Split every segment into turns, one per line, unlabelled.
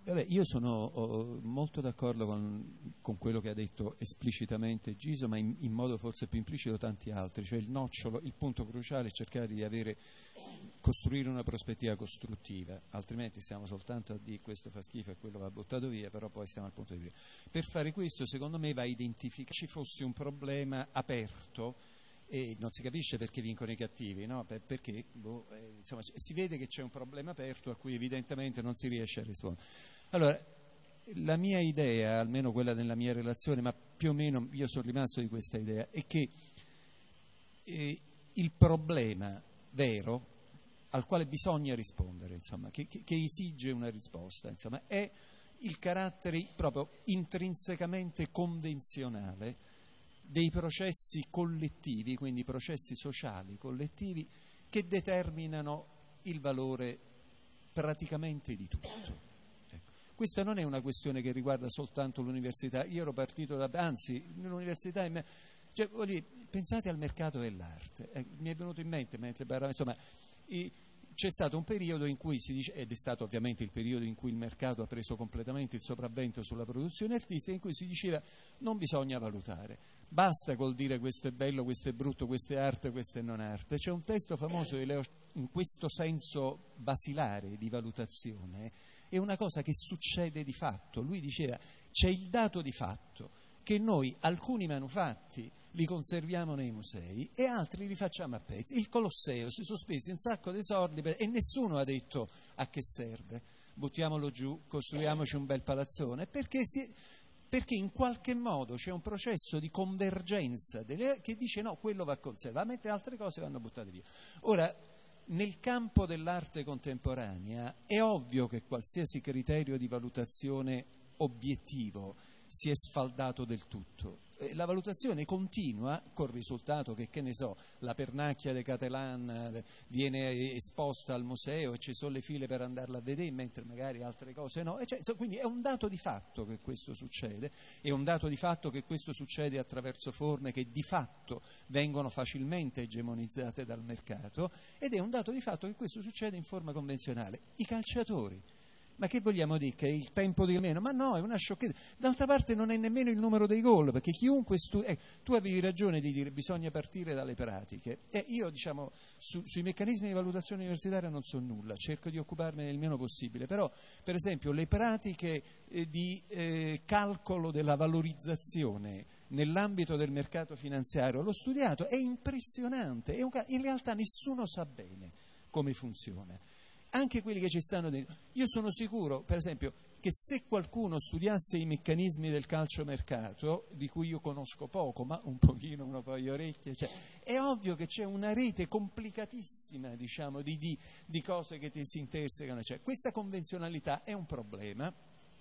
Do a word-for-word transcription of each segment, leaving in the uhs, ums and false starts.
vabbè, io sono oh, molto d'accordo con, con quello che ha detto esplicitamente Giso, ma in, in modo forse più implicito tanti altri, cioè il nocciolo, il punto cruciale è cercare di avere, costruire una prospettiva costruttiva, altrimenti stiamo soltanto a dire questo fa schifo e quello va buttato via, però poi stiamo al punto di via. Per fare questo, secondo me, va identificato ci fosse un problema aperto. E non si capisce perché vincono i cattivi, no? Perché boh, eh, insomma, si vede che c'è un problema aperto a cui evidentemente non si riesce a rispondere. Allora, la mia idea, almeno quella nella mia relazione, ma più o meno io sono rimasto di questa idea, è che eh, il problema vero al quale bisogna rispondere, insomma, che, che, che esige una risposta, insomma, è il carattere proprio intrinsecamente convenzionale dei processi collettivi, quindi processi sociali collettivi, che determinano il valore praticamente di tutto. Ecco. Questa non è una questione che riguarda soltanto l'università. Io ero partito da, anzi, l'università è me, cioè, voglio dire, pensate al mercato dell'arte. Eh, mi è venuto in mente mentre parlavamo, insomma, i, c'è stato un periodo in cui si dice, ed è stato ovviamente il periodo in cui il mercato ha preso completamente il sopravvento sulla produzione artistica, in cui si diceva non bisogna valutare, basta col dire questo è bello, questo è brutto, questo è arte, questo è non arte. C'è un testo famoso di Leo in questo senso basilare di valutazione, è una cosa che succede di fatto. Lui diceva c'è il dato di fatto che noi alcuni manufatti li conserviamo nei musei e altri li facciamo a pezzi. Il Colosseo si sono spesi un sacco di soldi per, e nessuno ha detto a che serve, buttiamolo giù, costruiamoci un bel palazzone, perché, si, perché in qualche modo c'è un processo di convergenza delle, che dice no, quello va conservato, mentre altre cose vanno buttate via. Ora, nel campo dell'arte contemporanea è ovvio che qualsiasi criterio di valutazione obiettivo si è sfaldato del tutto. La valutazione continua col risultato che, che ne so, la pernacchia de Catelan viene esposta al museo e ci sono le file per andarla a vedere, mentre magari altre cose no. E cioè, quindi è un dato di fatto che questo succede, è un dato di fatto che questo succede attraverso forme che di fatto vengono facilmente egemonizzate dal mercato, ed è un dato di fatto che questo succede in forma convenzionale. I calciatori. Ma che vogliamo dire? Che è il tempo di meno? Ma no, è una sciocchezza. D'altra parte non è nemmeno il numero dei gol, perché chiunque stu- eh, tu avevi ragione di dire bisogna partire dalle pratiche. E io, diciamo, su, sui meccanismi di valutazione universitaria non so nulla, cerco di occuparmene il meno possibile, però, per esempio, le pratiche eh, di eh, calcolo della valorizzazione nell'ambito del mercato finanziario, l'ho studiato, è impressionante, è un ca- in realtà nessuno sa bene come funziona. Anche quelli che ci stanno dentro. Io sono sicuro, per esempio, che se qualcuno studiasse i meccanismi del calciomercato, di cui io conosco poco, ma un pochino, uno poi le orecchie, cioè, è ovvio che c'è una rete complicatissima, diciamo, di, di, di cose che ti si intersecano. Cioè, questa convenzionalità è un problema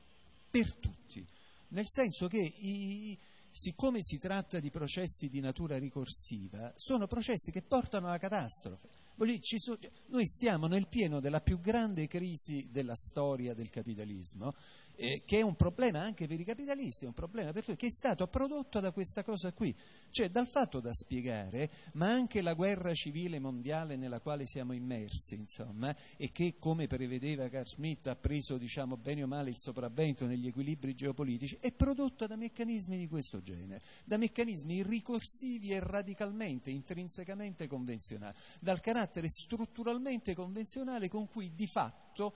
per tutti, nel senso che i, siccome si tratta di processi di natura ricorsiva, sono processi che portano alla catastrofe. Ci so, noi stiamo nel pieno della più grande crisi della storia del capitalismo, eh, che è un problema anche per i capitalisti, è un problema per tutti, che è stato prodotto da questa cosa qui, cioè dal fatto da spiegare, ma anche la guerra civile mondiale nella quale siamo immersi, insomma, e che, come prevedeva Carl Schmitt, ha preso, diciamo, bene o male il sopravvento negli equilibri geopolitici, è prodotta da meccanismi di questo genere, da meccanismi ricorsivi e radicalmente, intrinsecamente convenzionali, dal carattere strutturalmente convenzionale con cui di fatto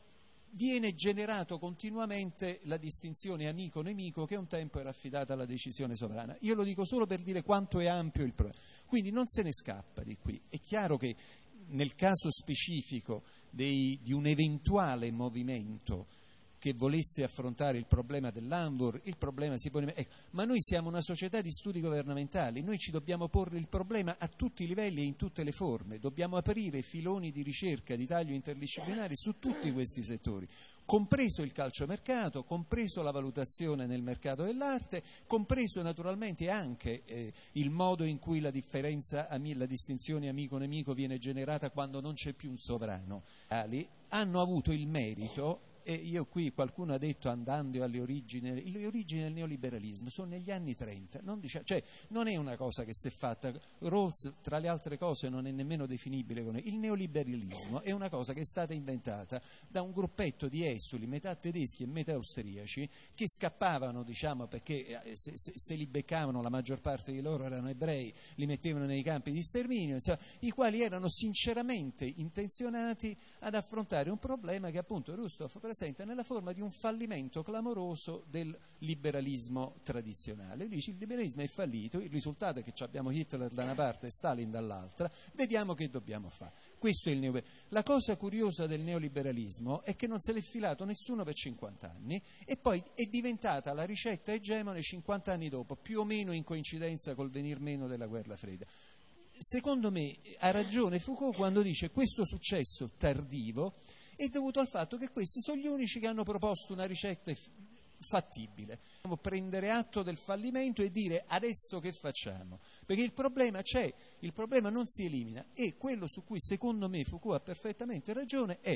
viene generato continuamente la distinzione amico-nemico che un tempo era affidata alla decisione sovrana. Io lo dico solo per dire quanto è ampio il problema. Quindi non se ne scappa di qui. È chiaro che nel caso specifico dei, di un eventuale movimento che volesse affrontare il problema dell'Anvur, il problema si pone... Ecco, ma noi siamo una società di studi governmentali, noi ci dobbiamo porre il problema a tutti i livelli e in tutte le forme, dobbiamo aprire filoni di ricerca, di taglio interdisciplinari su tutti questi settori, compreso il calciomercato, compreso la valutazione nel mercato dell'arte, compreso naturalmente anche eh, il modo in cui la differenza, la distinzione amico-nemico viene generata quando non c'è più un sovrano. Hanno avuto il merito e io qui qualcuno ha detto andando alle origini, le origini del neoliberalismo sono negli anni trenta, non, diciamo, cioè, non è una cosa che si è fatta, Rawls tra le altre cose non è nemmeno definibile come il neoliberalismo, è una cosa che è stata inventata da un gruppetto di esuli, metà tedeschi e metà austriaci, che scappavano, diciamo, perché se, se, se li beccavano, la maggior parte di loro erano ebrei, li mettevano nei campi di sterminio, insomma, i quali erano sinceramente intenzionati ad affrontare un problema che appunto Rousseff presenta nella forma di un fallimento clamoroso del liberalismo tradizionale. Lui dice: il liberalismo è fallito, il risultato è che abbiamo Hitler da una parte e Stalin dall'altra, vediamo che dobbiamo fare. Questo è il neo... La cosa curiosa del neoliberalismo è che non se l'è filato nessuno per cinquanta anni e poi è diventata la ricetta egemone cinquanta anni dopo, più o meno in coincidenza col venir meno della guerra fredda. Secondo me ha ragione Foucault quando dice che questo successo tardivo è dovuto al fatto che questi sono gli unici che hanno proposto una ricetta fattibile. Dobbiamo prendere atto del fallimento e dire: adesso che facciamo? Perché il problema c'è, il problema non si elimina, e quello su cui secondo me Foucault ha perfettamente ragione è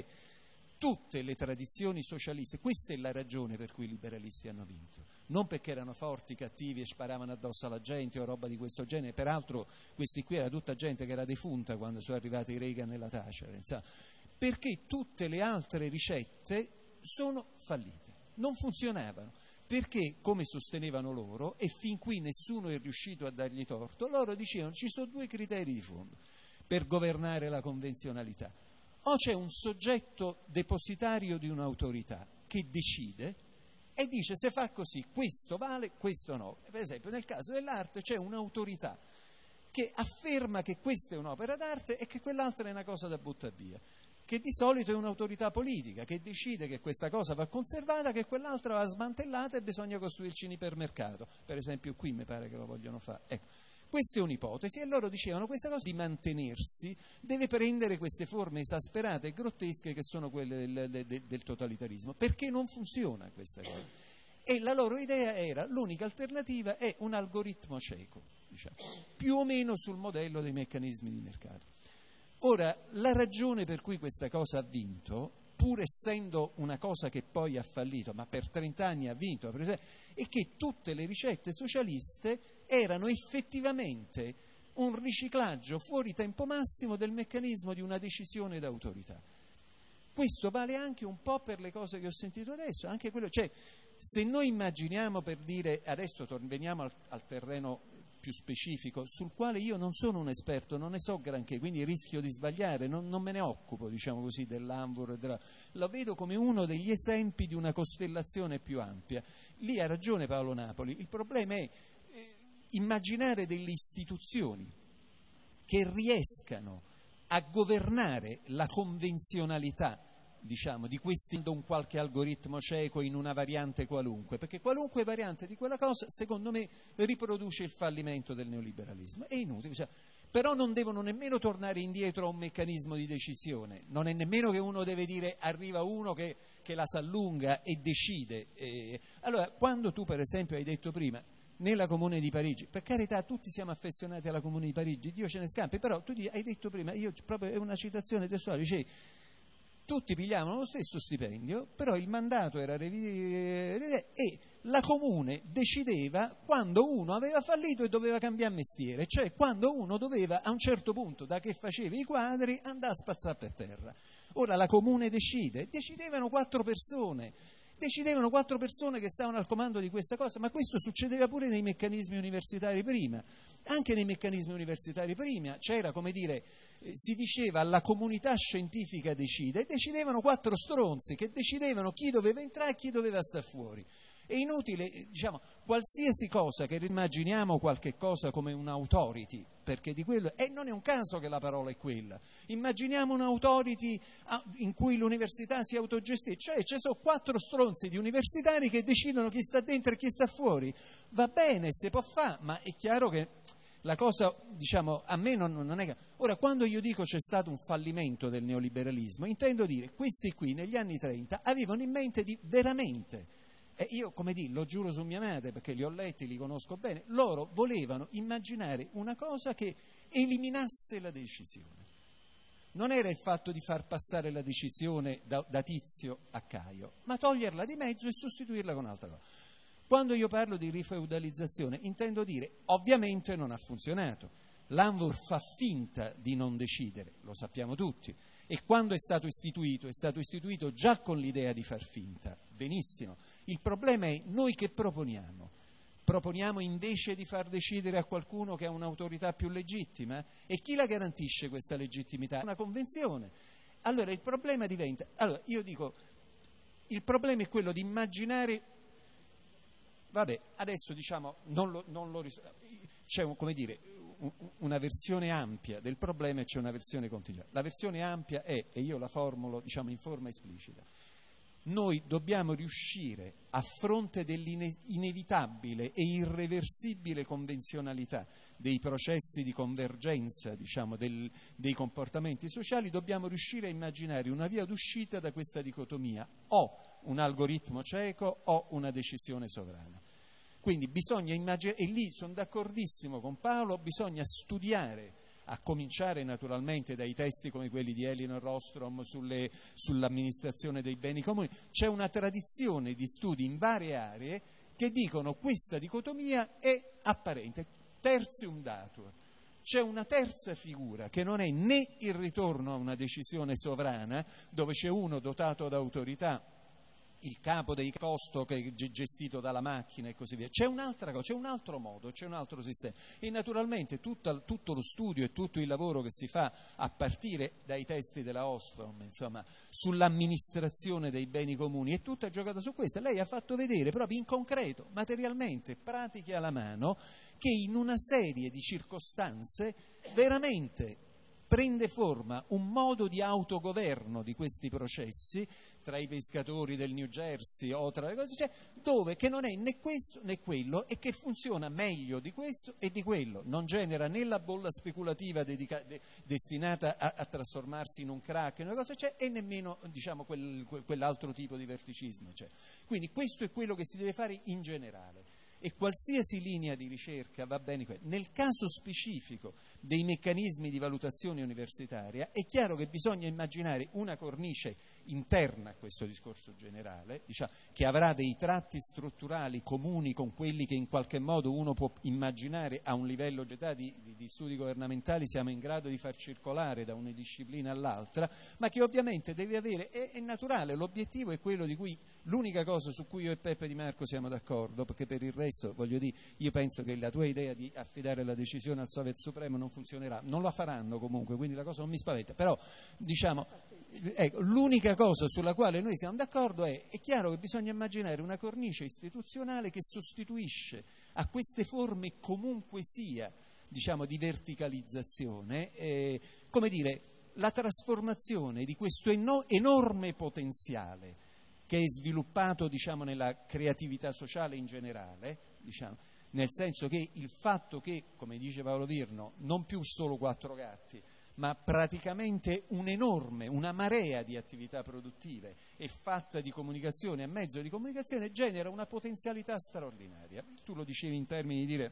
tutte le tradizioni socialiste. Questa è la ragione per cui i liberalisti hanno vinto, non perché erano forti, cattivi e sparavano addosso alla gente o roba di questo genere. Peraltro questi qui era tutta gente che era defunta quando sono arrivati i Reagan e la Thatcher, insomma, perché tutte le altre ricette sono fallite, non funzionavano, perché, come sostenevano loro, e fin qui nessuno è riuscito a dargli torto, loro dicevano: ci sono due criteri di fondo per governare la convenzionalità. O c'è un soggetto depositario di un'autorità che decide e dice: se fa così questo vale, questo no. Per esempio nel caso dell'arte c'è un'autorità che afferma che questa è un'opera d'arte e che quell'altra è una cosa da buttare via, che di solito è un'autorità politica che decide che questa cosa va conservata, che quell'altra va smantellata e bisogna costruirci un ipermercato. Per esempio qui mi pare che lo vogliono fare. Ecco, questa è un'ipotesi, e loro dicevano: questa cosa di mantenersi deve prendere queste forme esasperate e grottesche che sono quelle del, del, del totalitarismo, perché non funziona questa cosa. E la loro idea era: l'unica alternativa è un algoritmo cieco, diciamo, più o meno sul modello dei meccanismi di mercato. Ora, la ragione per cui questa cosa ha vinto, pur essendo una cosa che poi ha fallito, ma per trent'anni ha vinto, è che tutte le ricette socialiste erano effettivamente un riciclaggio fuori tempo massimo del meccanismo di una decisione d'autorità. Questo vale anche un po' per le cose che ho sentito adesso, anche quello, cioè, se noi immaginiamo, per dire, adesso veniamo al, al terreno più specifico, sul quale io non sono un esperto, non ne so granché, quindi rischio di sbagliare, non, non me ne occupo, diciamo così, dell'Anvur, della... lo vedo come uno degli esempi di una costellazione più ampia. Lì ha ragione Paolo Napoli, il problema è eh, immaginare delle istituzioni che riescano a governare la convenzionalità, diciamo, di questi, un qualche algoritmo cieco in una variante qualunque, perché qualunque variante di quella cosa, secondo me, riproduce il fallimento del neoliberalismo. È inutile, cioè, però non devono nemmeno tornare indietro a un meccanismo di decisione, non è nemmeno che uno deve dire: arriva uno che, che la s'allunga e decide. E, allora, quando tu per esempio hai detto prima, nella Comune di Parigi, per carità tutti siamo affezionati alla Comune di Parigi, Dio ce ne scampi, però tu hai detto prima, io proprio è una citazione testuale, dicevi: tutti pigliavano lo stesso stipendio, però il mandato era reviso e la comune decideva quando uno aveva fallito e doveva cambiare mestiere, cioè quando uno doveva a un certo punto, da che faceva i quadri, andare a spazzare per terra. Ora la comune decide, decidevano quattro persone, decidevano quattro persone che stavano al comando di questa cosa, ma questo succedeva pure nei meccanismi universitari prima. Anche nei meccanismi universitari prima c'era, come dire, eh, si diceva la comunità scientifica decide, e decidevano quattro stronzi che decidevano chi doveva entrare e chi doveva stare fuori. È inutile, diciamo, qualsiasi cosa che immaginiamo qualche cosa come un'autority, perché di quello, e non è un caso che la parola è quella, immaginiamo un'autority in cui l'università si autogestisce, cioè ci sono quattro stronzi di universitari che decidono chi sta dentro e chi sta fuori. Va bene, si può fare, ma è chiaro che la cosa, diciamo, a me non, non è che... Ora, quando io dico c'è stato un fallimento del neoliberalismo, intendo dire questi qui negli anni trenta avevano in mente di veramente... E io, come dire, lo giuro su mia madre, perché li ho letti, li conosco bene, loro volevano immaginare una cosa che eliminasse la decisione. non era il fatto di far passare la decisione da, da Tizio a Caio, ma toglierla di mezzo e sostituirla con un'altra cosa. Quando io parlo di rifeudalizzazione intendo dire, ovviamente non ha funzionato. L'Anvur fa finta di non decidere, lo sappiamo tutti, e quando è stato istituito, è stato istituito già con l'idea di far finta, benissimo. Il problema è noi che proponiamo. Proponiamo invece di far decidere a qualcuno che ha un'autorità più legittima? E chi la garantisce questa legittimità? Una convenzione. Allora il problema diventa... Allora io dico, il problema è quello di immaginare... Vabbè, adesso diciamo, non lo, non lo ris- c'è un, come dire, un, una versione ampia del problema e c'è una versione contingente. La versione ampia è, e io la formulo diciamo in forma esplicita, noi dobbiamo riuscire, a fronte dell'inevitabile e irreversibile convenzionalità dei processi di convergenza, diciamo, del, dei comportamenti sociali, dobbiamo riuscire a immaginare una via d'uscita da questa dicotomia, o un algoritmo cieco o una decisione sovrana. Quindi bisogna immaginare, e lì sono d'accordissimo con Paolo, bisogna studiare, a cominciare naturalmente dai testi come quelli di Elinor Ostrom sulle, sull'amministrazione dei beni comuni. C'è una tradizione di studi in varie aree che dicono questa dicotomia è apparente, tertium datur. C'è una terza figura che non è né il ritorno a una decisione sovrana, dove c'è uno dotato d'autorità, il capo dei costo che è gestito dalla macchina e così via. C'è un'altra cosa, c'è un altro modo, c'è un altro sistema. E naturalmente tutto, tutto lo studio e tutto il lavoro che si fa a partire dai testi della Ostrom, insomma, sull'amministrazione dei beni comuni, è tutta giocata su questo. Lei ha fatto vedere proprio in concreto, materialmente, pratiche alla mano, che in una serie di circostanze veramente prende forma un modo di autogoverno di questi processi tra i pescatori del New Jersey o tra le cose, cioè, dove che non è né questo né quello e che funziona meglio di questo e di quello, non genera né la bolla speculativa dedica, de, destinata a, a trasformarsi in un crack una cosa, cioè, e nemmeno diciamo quel, quel, quell'altro tipo di verticismo. Cioè. Quindi questo è quello che si deve fare in generale. E qualsiasi linea di ricerca va bene. Nel caso specifico dei meccanismi di valutazione universitaria è chiaro che bisogna immaginare una cornice interna a questo discorso generale, diciamo, che avrà dei tratti strutturali comuni con quelli che in qualche modo uno può immaginare a un livello di, di, di studi governamentali siamo in grado di far circolare da una disciplina all'altra, ma che ovviamente deve avere, è, è naturale, l'obiettivo è quello di cui l'unica cosa su cui io e Peppe Di Marco siamo d'accordo, perché per il resto, voglio dire, io penso che la tua idea di affidare la decisione al Soviet Supremo non funzionerà, non la faranno comunque, quindi la cosa non mi spaventa, però diciamo, ecco, l'unica cosa sulla quale noi siamo d'accordo è, è chiaro che bisogna immaginare una cornice istituzionale che sostituisce a queste forme comunque sia, diciamo, di verticalizzazione, eh, come dire, la trasformazione di questo eno- enorme potenziale che è sviluppato, diciamo, nella creatività sociale in generale, diciamo, nel senso che il fatto che, come dice Paolo Virno, non più solo quattro gatti, ma praticamente un'enorme, una marea di attività produttive è fatta di comunicazione a mezzo di comunicazione, genera una potenzialità straordinaria. Tu lo dicevi in termini di dire,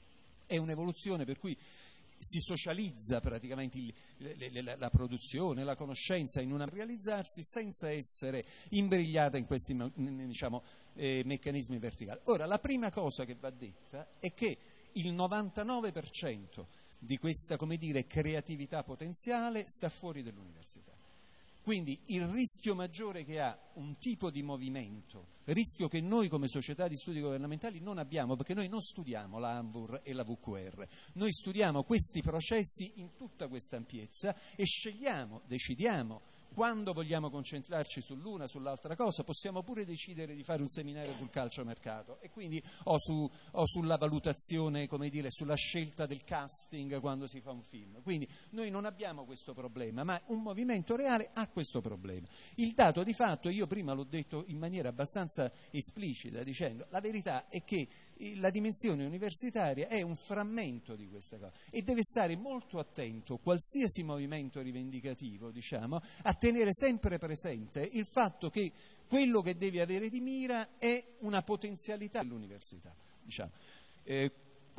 è un'evoluzione per cui si socializza praticamente il, le, le, la produzione, la conoscenza in una realizzarsi senza essere imbrigliata in questi, diciamo, eh, meccanismi verticali. Ora, la prima cosa che va detta è che il novantanove per cento di questa, come dire, creatività potenziale sta fuori dall'università. Quindi il rischio maggiore che ha un tipo di movimento, rischio che noi come società di studi governamentali non abbiamo, perché noi non studiamo la Anvur e la V Q R, noi studiamo questi processi in tutta questa ampiezza e scegliamo, decidiamo quando vogliamo concentrarci sull'una, sull'altra cosa, possiamo pure decidere di fare un seminario sul calciomercato e quindi o, su, o sulla valutazione, come dire, sulla scelta del casting quando si fa un film. Quindi noi non abbiamo questo problema, ma un movimento reale ha questo problema. Il dato di fatto, io prima l'ho detto in maniera abbastanza esplicita, dicendo la verità è che la dimensione universitaria è un frammento di questa cosa e deve stare molto attento qualsiasi movimento rivendicativo, diciamo, a tenere sempre presente il fatto che quello che deve avere di mira è una potenzialità dell'università, diciamo. Eh,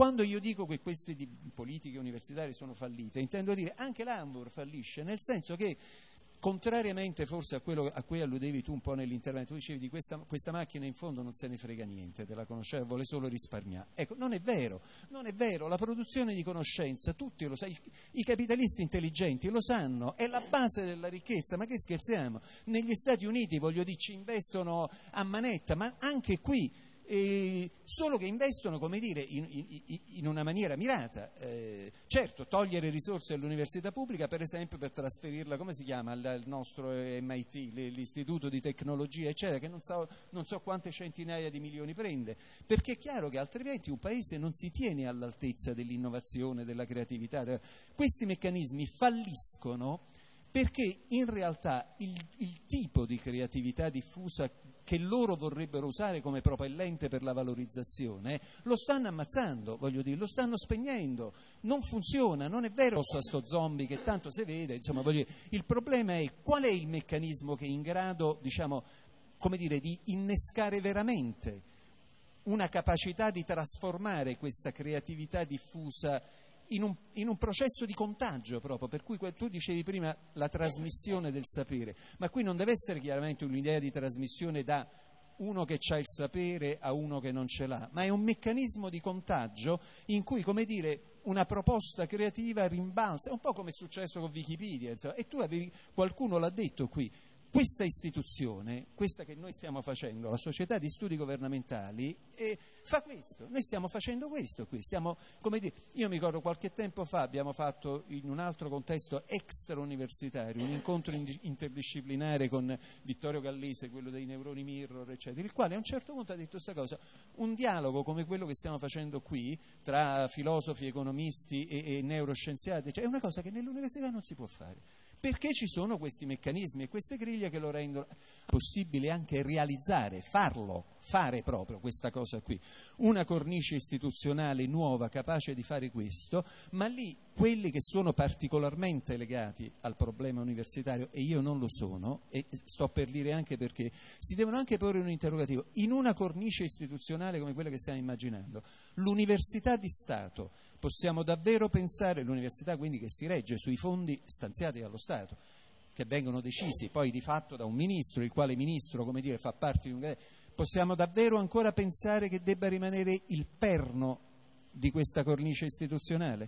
Quando io dico che queste di politiche universitarie sono fallite, intendo dire anche l'Hamburg fallisce, nel senso che, contrariamente forse a quello a cui alludevi tu un po' nell'intervento, tu dicevi di questa, questa macchina in fondo non se ne frega niente, te la conosceva, vuole solo risparmiare. Ecco, non è vero, non è vero, la produzione di conoscenza, tutti lo sanno, i capitalisti intelligenti lo sanno, è la base della ricchezza, ma che scherziamo? Negli Stati Uniti, voglio dire, ci investono a manetta, ma anche qui, Eh, solo che investono, come dire, in, in, in una maniera mirata. Eh, certo, togliere risorse all'università pubblica, per esempio, per trasferirla, come si chiama, al, al nostro M I T, l'Istituto di Tecnologia, eccetera, che non so, non so quante centinaia di milioni prende, perché è chiaro che altrimenti un paese non si tiene all'altezza dell'innovazione, della creatività. Questi meccanismi falliscono perché in realtà il, il tipo di creatività diffusa che loro vorrebbero usare come propellente per la valorizzazione, lo stanno ammazzando, voglio dire, lo stanno spegnendo, non funziona, non è vero a sto zombie che tanto si vede, insomma, voglio dire, il problema è qual è il meccanismo che è in grado, diciamo, come dire, di innescare veramente una capacità di trasformare questa creatività diffusa In un, in un processo di contagio proprio, per cui tu dicevi prima la trasmissione del sapere, ma qui non deve essere chiaramente un'idea di trasmissione da uno che ha il sapere a uno che non ce l'ha, ma è un meccanismo di contagio in cui, come dire, una proposta creativa rimbalza, è un po' come è successo con Wikipedia, insomma, e tu avevi, qualcuno l'ha detto qui, questa istituzione, questa che noi stiamo facendo, la Società di Studi Governamentali, eh, fa questo, noi stiamo facendo questo qui, stiamo, come dire, io mi ricordo qualche tempo fa abbiamo fatto in un altro contesto extrauniversitario, un incontro interdisciplinare con Vittorio Gallese, quello dei neuroni mirror, eccetera, il quale a un certo punto ha detto questa cosa, un dialogo come quello che stiamo facendo qui, tra filosofi, economisti e, e neuroscienziati, cioè è una cosa che nell'università non si può fare. Perché ci sono questi meccanismi e queste griglie che lo rendono possibile anche realizzare, farlo, fare proprio questa cosa qui. Una cornice istituzionale nuova capace di fare questo, ma lì quelli che sono particolarmente legati al problema universitario, e io non lo sono, e sto per dire anche perché, si devono anche porre un interrogativo. In una cornice istituzionale come quella che stiamo immaginando, l'università di Stato, possiamo davvero pensare, l'università quindi che si regge sui fondi stanziati dallo Stato, che vengono decisi poi di fatto da un ministro, il quale ministro, come dire, fa parte di un... Possiamo davvero ancora pensare che debba rimanere il perno di questa cornice istituzionale?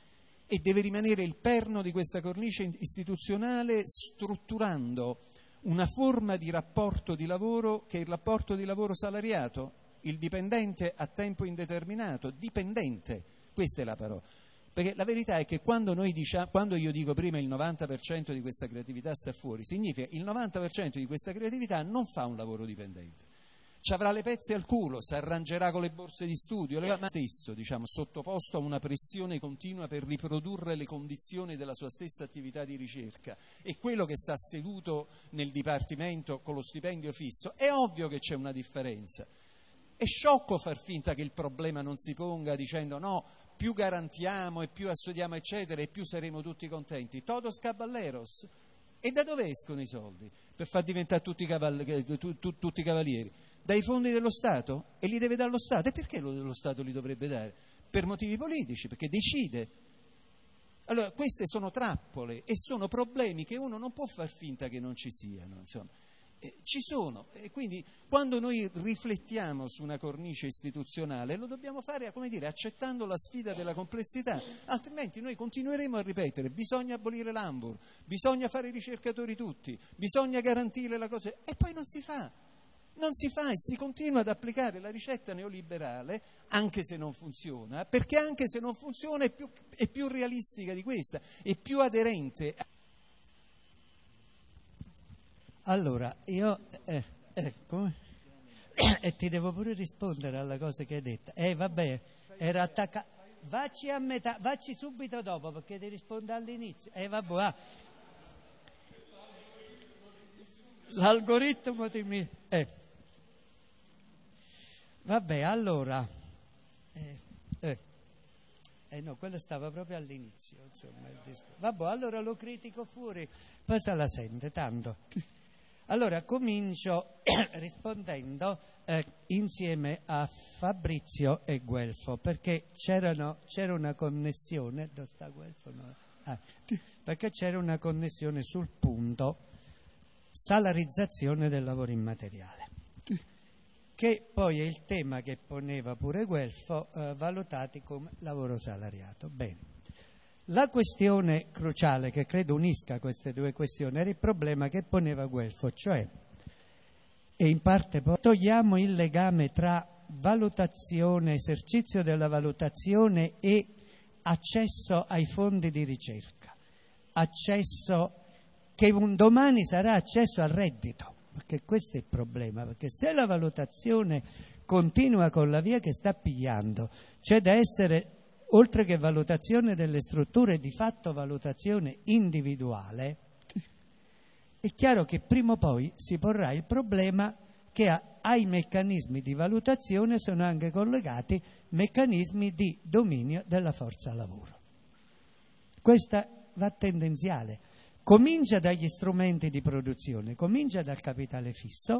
E deve rimanere il perno di questa cornice istituzionale strutturando una forma di rapporto di lavoro che è il rapporto di lavoro salariato, il dipendente a tempo indeterminato, dipendente. Questa è la parola, perché la verità è che quando noi diciamo, quando io dico prima il novanta per cento di questa creatività sta fuori, significa il novanta per cento di questa creatività non fa un lavoro dipendente, ci avrà le pezze al culo, si arrangerà con le borse di studio, ma stesso, diciamo, sottoposto a una pressione continua per riprodurre le condizioni della sua stessa attività di ricerca, e quello che sta seduto nel dipartimento con lo stipendio fisso, è ovvio che c'è una differenza. È sciocco far finta che il problema non si ponga dicendo no, più garantiamo e più assodiamo eccetera e più saremo tutti contenti. Todos caballeros. E da dove escono i soldi per far diventare tutti, caval- tu, tu, tutti cavalieri? Dai fondi dello Stato? E li deve dare lo Stato. E perché lo, lo Stato li dovrebbe dare? Per motivi politici, perché decide. Allora queste sono trappole e sono problemi che uno non può far finta che non ci siano, insomma. Eh, ci sono, e quindi quando noi riflettiamo su una cornice istituzionale lo dobbiamo fare, come dire, accettando la sfida della complessità, altrimenti noi continueremo a ripetere bisogna abolire l'Hamburg, bisogna fare i ricercatori tutti, bisogna garantire la cosa, e poi non si fa, non si fa e si continua ad applicare la ricetta neoliberale anche se non funziona, perché anche se non funziona è più, è più realistica di questa, è più aderente.
Allora, io, eh, eh, come? E ti devo pure rispondere alla cosa che hai detto. Eh, vabbè, era attaccato. Vacci a metà, vacci subito dopo, perché ti rispondo all'inizio. Eh, vabbè, ah. L'algoritmo ti mi... Eh. Vabbè, allora... Eh, eh. Eh no, quello stava proprio all'inizio, insomma, il discorso. Vabbè, allora lo critico fuori, poi se la sente, tanto... Allora comincio rispondendo eh, insieme a Fabrizio e Guelfo, perché c'erano, c'era una connessione, dove sta Guelfo? No. Ah, perché c'era una connessione sul punto salarizzazione del lavoro immateriale, che poi è il tema che poneva pure Guelfo, eh, valutati come lavoro salariato. Bene. La questione cruciale che credo unisca queste due questioni era il problema che poneva Guelfo, cioè, e in parte poi togliamo il legame tra valutazione, esercizio della valutazione e accesso ai fondi di ricerca, accesso che un domani sarà accesso al reddito, perché questo è il problema, perché se la valutazione continua con la via che sta pigliando, c'è da essere, oltre che valutazione delle strutture, di fatto valutazione individuale, è chiaro che prima o poi si porrà il problema che a, ai meccanismi di valutazione sono anche collegati meccanismi di dominio della forza lavoro. Questa va tendenziale. Comincia dagli strumenti di produzione, comincia dal capitale fisso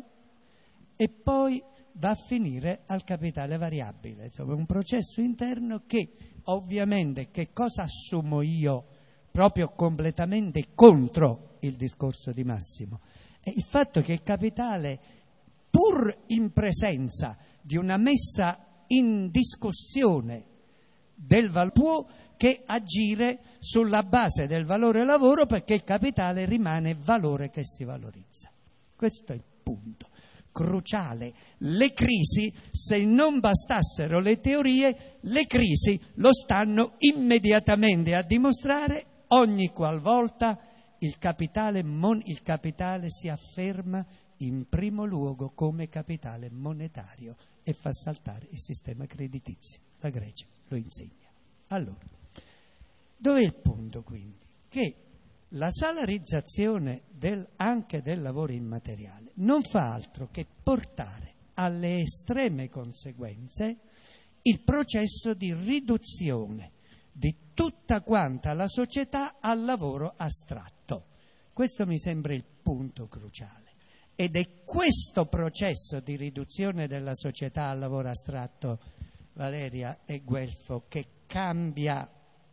e poi va a finire al capitale variabile. Insomma, è un processo interno che ovviamente, che cosa assumo io proprio completamente contro il discorso di Massimo? È il fatto che il capitale, pur in presenza di una messa in discussione del valore, può che agire sulla base del valore lavoro, perché il capitale rimane valore che si valorizza. Questo è il punto cruciale. Le crisi, se non bastassero le teorie, le crisi lo stanno immediatamente a dimostrare ogni qualvolta il capitale, mon- il capitale si afferma in primo luogo come capitale monetario e fa saltare il sistema creditizio. La Grecia lo insegna. Allora, dov'è il punto quindi? Che la salarizzazione del, anche del lavoro immateriale non fa altro che portare alle estreme conseguenze il processo di riduzione di tutta quanta la società al lavoro astratto. Questo mi sembra il punto cruciale. Ed è questo processo di riduzione della società al lavoro astratto, Valeria e Guelfo, che cambia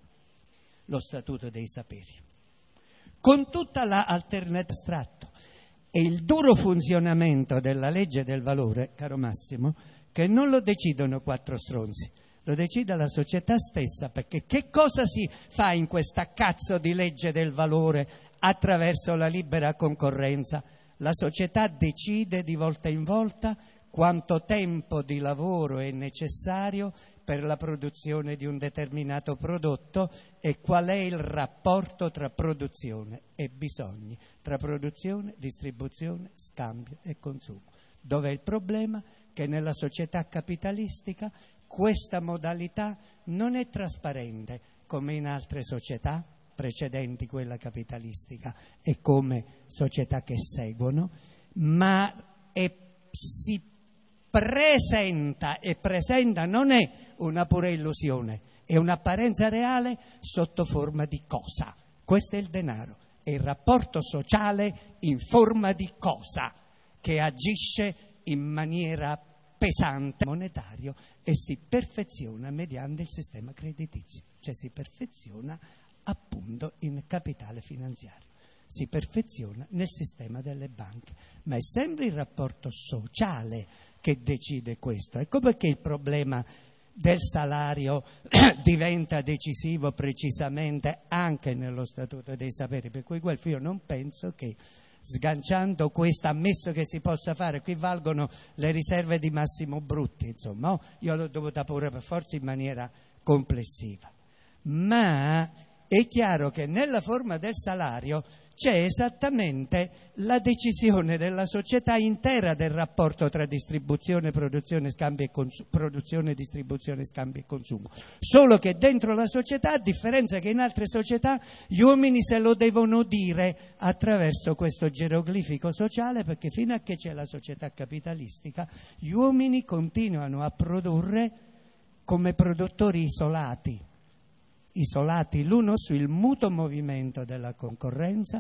lo statuto dei saperi. Con tutta la alternativa astratto e il duro funzionamento della legge del valore, caro Massimo, che non lo decidono quattro stronzi, lo decide la società stessa, perché che cosa si fa in questa cazzo di legge del valore attraverso la libera concorrenza? La società decide di volta in volta quanto tempo di lavoro è necessario per la produzione di un determinato prodotto e qual è il rapporto tra produzione e bisogni, tra produzione, distribuzione, scambio e consumo. Dov'è il problema? Che nella società capitalistica questa modalità non è trasparente come in altre società precedenti quella capitalistica e come società che seguono, ma è, si presenta e presenta, non è una pura illusione, è un'apparenza reale sotto forma di cosa? Questo è il denaro, è il rapporto sociale in forma di cosa che agisce in maniera pesante monetario e si perfeziona mediante il sistema creditizio, cioè si perfeziona appunto in capitale finanziario, si perfeziona nel sistema delle banche, ma è sempre il rapporto sociale che decide questo. Ecco perché il problema del salario diventa decisivo precisamente anche nello Statuto dei Saperi, per cui Guelfo io non penso che sganciando questo, ammesso che si possa fare, qui valgono le riserve di Massimo Brutti, insomma, no? Io l'ho dovuta porre per forza in maniera complessiva, ma è chiaro che nella forma del salario c'è esattamente la decisione della società intera del rapporto tra distribuzione, produzione, scambio e consumo, produzione, distribuzione, scambio e consumo. Solo che dentro la società, a differenza che in altre società, gli uomini se lo devono dire attraverso questo geroglifico sociale, perché fino a che c'è la società capitalistica, gli uomini continuano a produrre come produttori isolati. isolati l'uno sul mutuo movimento della concorrenza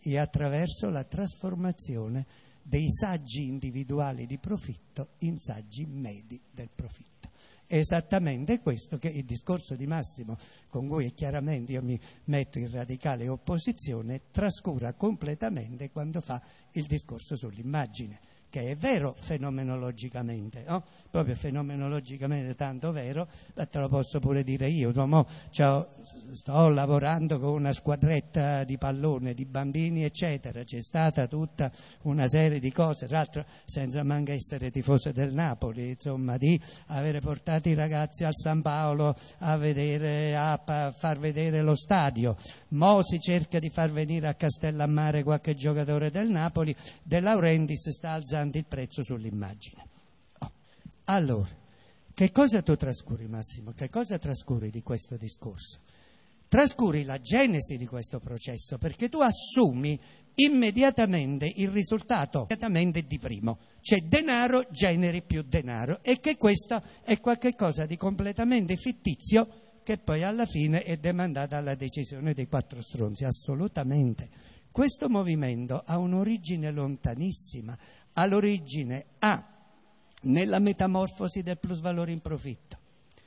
e attraverso la trasformazione dei saggi individuali di profitto in saggi medi del profitto. È esattamente questo che il discorso di Massimo, con cui chiaramente io mi metto in radicale opposizione, trascura completamente quando fa il discorso sull'immagine, che è vero fenomenologicamente, no? Proprio fenomenologicamente tanto vero, te lo posso pure dire io, no? Cioè, sto lavorando con una squadretta di pallone, di bambini eccetera, c'è stata tutta una serie di cose, tra l'altro senza manca essere tifoso del Napoli, insomma, di avere portato i ragazzi al San Paolo a vedere, a far vedere lo stadio. Mo si cerca di far venire a Castellammare qualche giocatore del Napoli, De Laurentiis sta alzando il prezzo sull'immagine. Oh. Allora, che cosa tu trascuri, Massimo? Che cosa trascuri di questo discorso? Trascuri la genesi di questo processo, perché tu assumi immediatamente il risultato immediatamente di primo, cioè denaro generi più denaro, e che questo è qualcosa di completamente fittizio che poi alla fine è demandata alla decisione dei quattro stronzi. Assolutamente. Questo movimento ha un'origine lontanissima, ha l'origine A nella metamorfosi del plusvalore in profitto,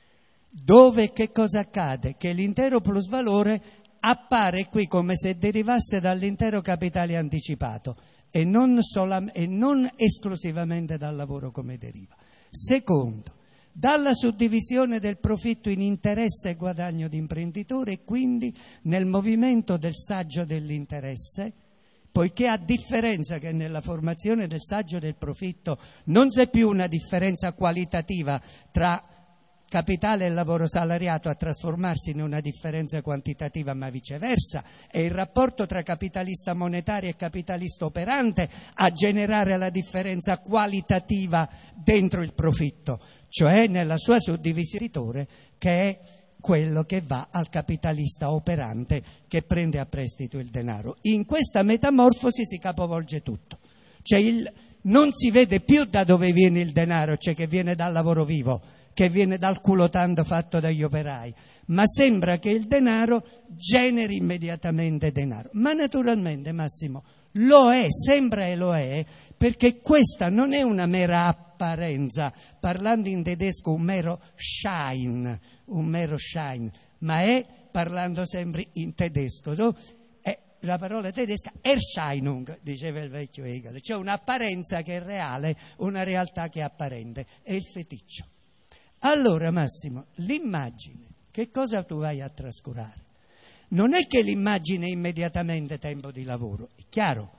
dove che cosa accade? Che l'intero plusvalore appare qui come se derivasse dall'intero capitale anticipato e non, solam- e non esclusivamente dal lavoro come deriva. Secondo, dalla suddivisione del profitto in interesse e guadagno di imprenditore e quindi nel movimento del saggio dell'interesse, poiché a differenza che nella formazione del saggio del profitto non c'è più una differenza qualitativa tra capitale e lavoro salariato a trasformarsi in una differenza quantitativa, ma viceversa, è il rapporto tra capitalista monetario e capitalista operante a generare la differenza qualitativa dentro il profitto, cioè nella sua suddivisione, che è quello che va al capitalista operante che prende a prestito il denaro. In questa metamorfosi si capovolge tutto, cioè il, non si vede più da dove viene il denaro, cioè che viene dal lavoro vivo, che viene dal culotando fatto dagli operai, ma sembra che il denaro generi immediatamente denaro. Ma naturalmente, Massimo, lo è, sembra e lo è, perché questa non è una mera apparenza, parlando in tedesco un mero Schein, un mero Schein, ma è, parlando sempre in tedesco, no? È la parola tedesca Erscheinung, diceva il vecchio Hegel, cioè un'apparenza che è reale, una realtà che è apparente, è il feticcio. Allora, Massimo, l'immagine, che cosa tu vai a trascurare? Non è che l'immagine è immediatamente tempo di lavoro, è chiaro,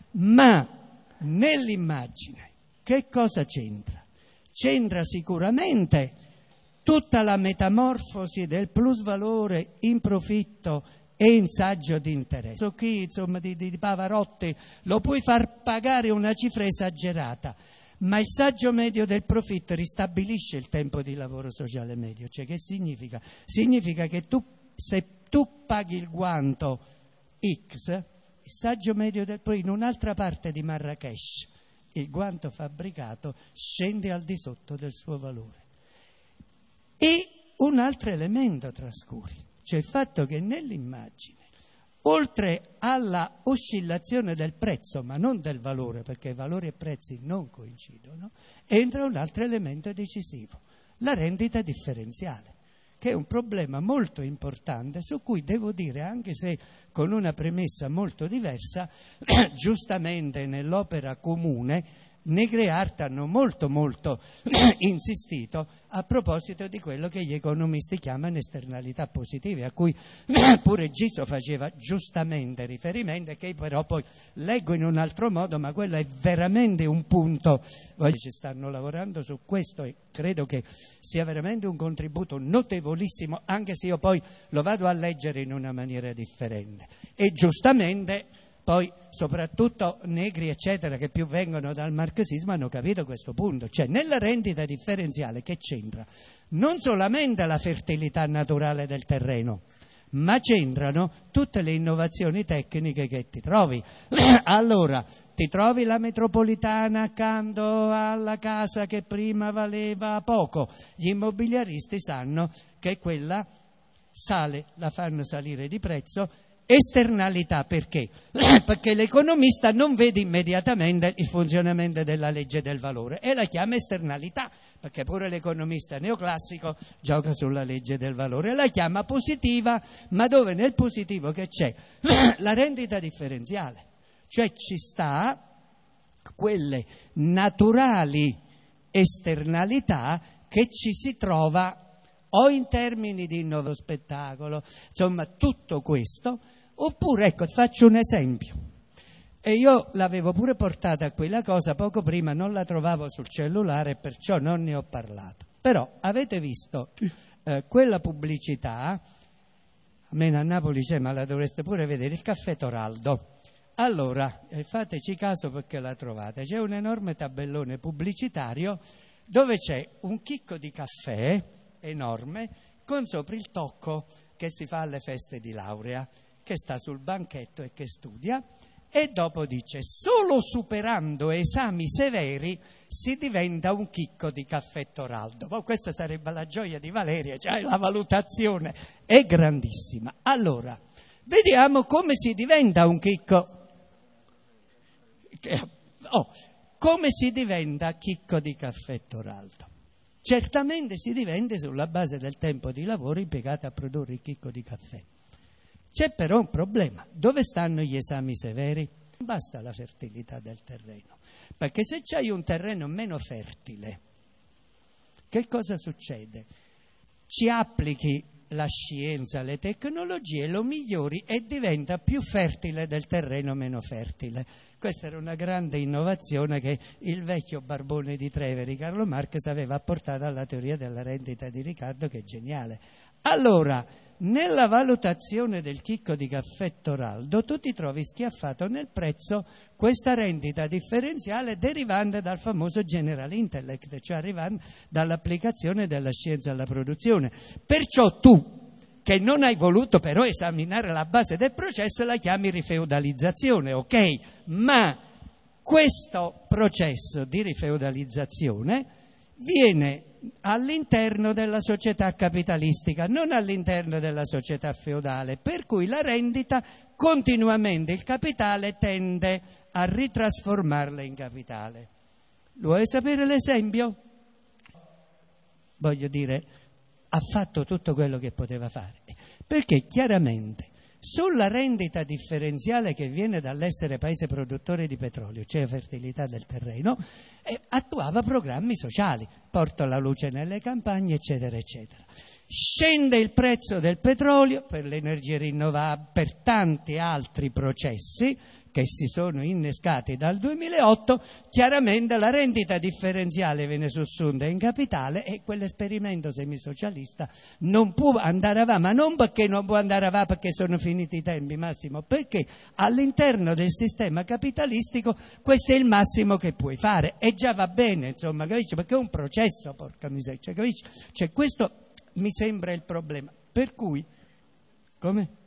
ma nell'immagine che cosa c'entra? C'entra sicuramente tutta la metamorfosi del plusvalore in profitto e in saggio di interesse. So chi, insomma, di, di Pavarotti lo puoi far pagare una cifra esagerata, ma il saggio medio del profitto ristabilisce il tempo di lavoro sociale medio. Cioè, che significa? Significa che tu, se tu paghi il guanto X, il saggio medio del profitto in un'altra parte di Marrakesh, il guanto fabbricato scende al di sotto del suo valore. E un altro elemento trascuri, cioè il fatto che nell'immagine, oltre alla oscillazione del prezzo, ma non del valore, perché valori e prezzi non coincidono, entra un altro elemento decisivo, la rendita differenziale, che è un problema molto importante su cui devo dire, anche se con una premessa molto diversa, giustamente nell'opera comune Negri e Hart hanno molto molto insistito a proposito di quello che gli economisti chiamano esternalità positive, a cui pure Giso faceva giustamente riferimento e che però poi leggo in un altro modo, ma quello è veramente un punto, ci stanno lavorando su questo e credo che sia veramente un contributo notevolissimo, anche se io poi lo vado a leggere in una maniera differente. E giustamente poi soprattutto Negri eccetera, che più vengono dal marxismo, hanno capito questo punto, cioè nella rendita differenziale che c'entra non solamente la fertilità naturale del terreno, ma c'entrano tutte le innovazioni tecniche che ti trovi. Allora, ti trovi la metropolitana accanto alla casa che prima valeva poco, gli immobiliaristi sanno che quella sale, la fanno salire di prezzo, Esternalità perché? Perché l'economista non vede immediatamente il funzionamento della legge del valore e la chiama esternalità, perché pure l'economista neoclassico gioca sulla legge del valore, e la chiama positiva, ma dove nel positivo che c'è? La rendita differenziale, cioè ci sta quelle naturali esternalità che ci si trova o in termini di nuovo spettacolo, insomma tutto questo. Oppure, ecco, faccio un esempio, e io l'avevo pure portata quella cosa poco prima, non la trovavo sul cellulare, perciò non ne ho parlato. Però avete visto eh, quella pubblicità, almeno a Napoli c'è, ma la dovreste pure vedere, il caffè Toraldo. Allora, eh, fateci caso perché la trovate, c'è un enorme tabellone pubblicitario dove c'è un chicco di caffè enorme con sopra il tocco che si fa alle feste di laurea, che sta sul banchetto e che studia, e dopo dice: solo superando esami severi si diventa un chicco di caffè Toraldo. Ma questa sarebbe la gioia di Valeria, cioè la valutazione è grandissima. Allora, vediamo come si diventa un chicco. Oh, come si diventa chicco di caffè Toraldo? Certamente si diventa sulla base del tempo di lavoro impiegato a produrre il chicco di caffè. C'è però un problema: dove stanno gli esami severi? Non basta la fertilità del terreno, perché se c'hai un terreno meno fertile, che cosa succede? Ci applichi la scienza, le tecnologie, lo migliori e diventa più fertile del terreno meno fertile. Questa era una grande innovazione che il vecchio barbone di Treveri, Carlo Marx, aveva apportato alla teoria della rendita di Riccardo, che è geniale. Allora, nella valutazione del chicco di caffè Toraldo tu ti trovi schiaffato nel prezzo questa rendita differenziale derivante dal famoso General Intellect, cioè arrivando dall'applicazione della scienza alla produzione. Perciò tu, che non hai voluto però esaminare la base del processo, la chiami rifeudalizzazione, ok? Ma questo processo di rifeudalizzazione viene all'interno della società capitalistica, non all'interno della società feudale, per cui la rendita continuamente il capitale tende a ritrasformarla in capitale. Vuoi sapere l'esempio? Voglio dire, ha fatto tutto quello che poteva fare, perché chiaramente sulla rendita differenziale che viene dall'essere paese produttore di petrolio, cioè fertilità del terreno, eh, attuava programmi sociali, porto la luce nelle campagne, eccetera, eccetera. Scende il prezzo del petrolio per le energie rinnovabili, per tanti altri processi che si sono innescati dal duemilaotto, chiaramente la rendita differenziale viene sussunta in capitale e quell'esperimento semisocialista non può andare avanti, ma non perché non può andare avanti perché sono finiti i tempi, Massimo, perché all'interno del sistema capitalistico questo è il massimo che puoi fare e già va bene, insomma, capisci? Perché è un processo, porca miseria, cioè, capisci? Cioè, questo mi sembra il problema, per cui, come?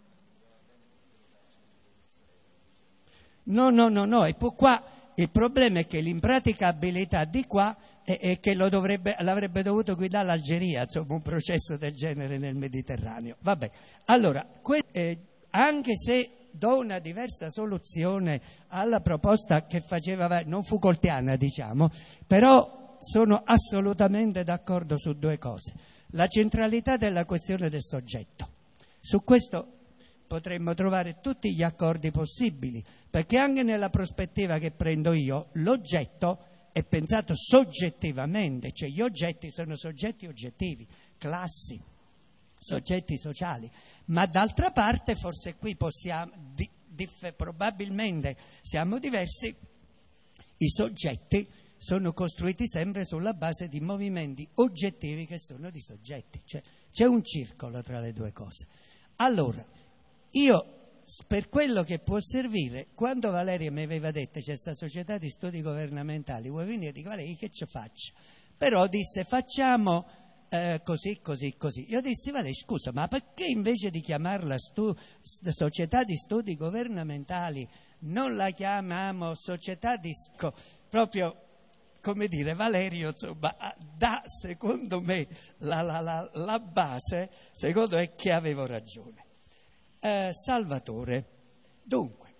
No, no, no, no, e poi qua il problema è che l'impraticabilità di qua è, è che lo dovrebbe, l'avrebbe dovuto guidare l'Algeria, insomma, un processo del genere nel Mediterraneo. Vabbè, allora, que- eh, anche se do una diversa soluzione alla proposta che faceva, non Foucaultiana, diciamo, però sono assolutamente d'accordo su due cose. La centralità della questione del soggetto. Su questo potremmo trovare tutti gli accordi possibili, perché anche nella prospettiva che prendo io, l'oggetto è pensato soggettivamente, cioè gli oggetti sono soggetti oggettivi, classi, soggetti sociali, ma d'altra parte forse qui possiamo, di, dif, probabilmente siamo diversi, i soggetti sono costruiti sempre sulla base di movimenti oggettivi che sono di soggetti, cioè c'è un circolo tra le due cose. Allora, io, per quello che può servire, quando Valeria mi aveva detto c'è questa società di studi governmentali, vuoi venire? Dico, Valeria, che ci faccio? Però disse, facciamo eh, così, così, così. Io dissi, Valeria, scusa, ma perché invece di chiamarla stu- società di studi governmentali non la chiamiamo società di... Sco- proprio... Come dire, Valerio, insomma, dà, secondo me, la, la, la, la base, secondo me, che avevo ragione. Eh, Salvatore, dunque,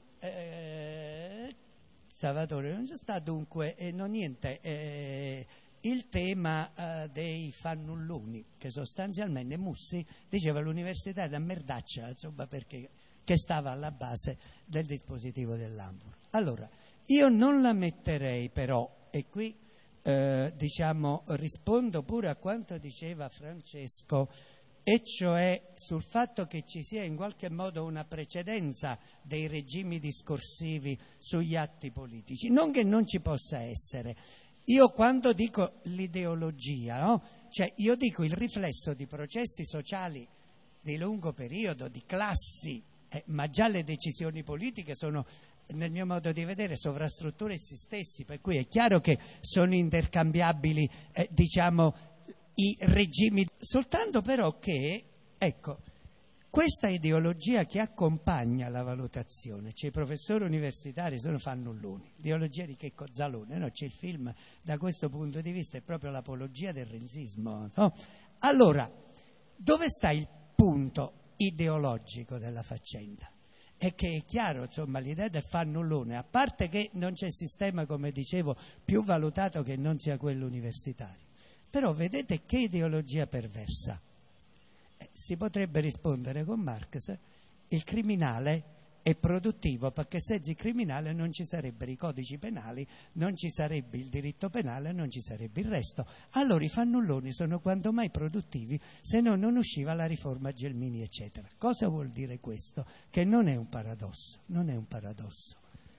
eh, Salvatore non c'è sta, dunque, e eh, non niente, eh, il tema eh, dei fannulloni, che sostanzialmente Mussi diceva l'università era merdaccia, insomma, perché che stava alla base del dispositivo dell'Anvur. Allora, io non la metterei però, e qui eh, diciamo rispondo pure a quanto diceva Francesco, e cioè sul fatto che ci sia in qualche modo una precedenza dei regimi discorsivi sugli atti politici, non che non ci possa essere. Io quando dico l'ideologia, no? Cioè io dico il riflesso di processi sociali di lungo periodo, di classi, eh, ma già le decisioni politiche sono, nel mio modo di vedere, sovrastrutture essi stessi, per cui è chiaro che sono intercambiabili, eh, diciamo, i regimi, soltanto però che, ecco, questa ideologia che accompagna la valutazione, cioè i professori universitari sono fannulloni, ideologia di Checco Zalone, no? C'è il film, da questo punto di vista è proprio l'apologia del renzismo, no? Allora, dove sta il punto ideologico della faccenda? È che è chiaro, insomma, l'idea del fannullone, a parte che non c'è sistema, come dicevo, più valutato che non sia quello universitario. Però vedete che ideologia perversa. Eh, si potrebbe rispondere con Marx, il criminale è produttivo, perché senza il criminale non ci sarebbero i codici penali, non ci sarebbe il diritto penale, non ci sarebbe il resto. Allora i fannulloni sono quanto mai produttivi, se no non usciva la riforma Gelmini, eccetera. Cosa vuol dire questo? Che non è un paradosso, non è un paradosso.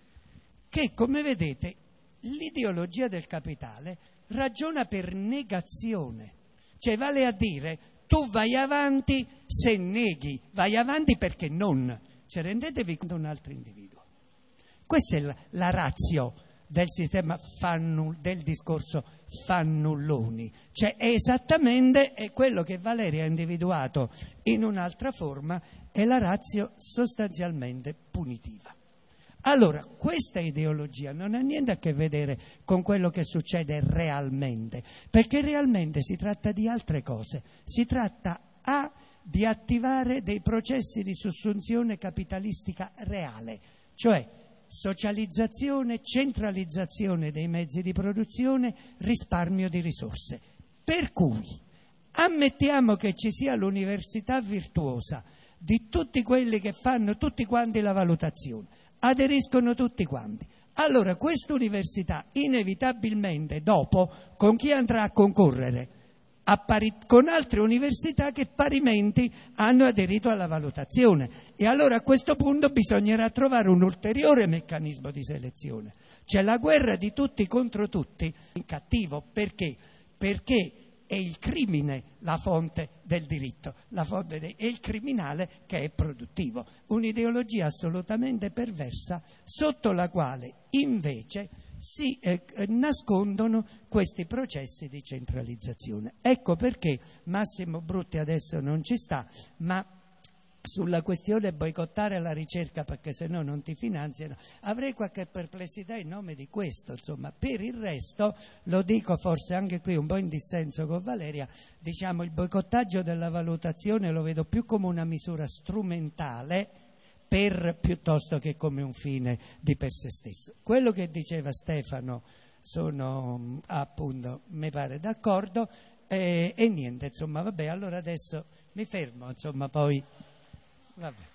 Che, come vedete, l'ideologia del capitale ragiona per negazione, cioè vale a dire tu vai avanti se neghi, vai avanti perché non, cioè rendetevi conto di un altro individuo. Questa è la, la ratio del sistema fannu, del discorso fannulloni, cioè è esattamente è quello che Valeria ha individuato in un'altra forma, è la ratio sostanzialmente punitiva. Allora, questa ideologia non ha niente a che vedere con quello che succede realmente, perché realmente si tratta di altre cose. Si tratta a di attivare dei processi di sussunzione capitalistica reale, cioè socializzazione, centralizzazione dei mezzi di produzione, risparmio di risorse. Per cui ammettiamo che ci sia l'università virtuosa di tutti quelli che fanno tutti quanti la valutazione, aderiscono tutti quanti. Allora questa università inevitabilmente dopo con chi andrà a concorrere? A pari, con altre università che parimenti hanno aderito alla valutazione, e allora a questo punto bisognerà trovare un ulteriore meccanismo di selezione, cioè la guerra di tutti contro tutti in cattivo. Perché? Perché è il crimine la fonte del diritto, la fonte de- è il criminale che è produttivo. Un'ideologia assolutamente perversa sotto la quale invece si eh, nascondono questi processi di centralizzazione. Ecco perché Massimo Brutti adesso non ci sta, ma sulla questione boicottare la ricerca perché se no non ti finanziano, avrei qualche perplessità in nome di questo, insomma. Per il resto, lo dico forse anche qui un po' in dissenso con Valeria, diciamo il boicottaggio della valutazione lo vedo più come una misura strumentale per, piuttosto che come un fine di per sé stesso. Quello che diceva Stefano sono appunto, mi pare, d'accordo, e, e niente, insomma, vabbè, allora adesso mi fermo, insomma, poi vabbè.